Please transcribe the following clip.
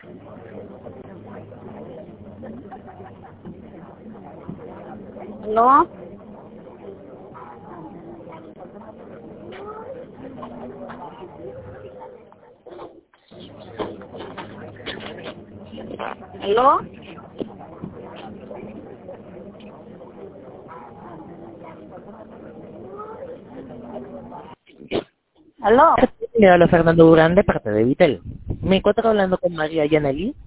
¿Aló? ¿Aló? ¿Aló? Le habla Fernando Durán de parte de Vitel. Me encuentro hablando con María Yaneli.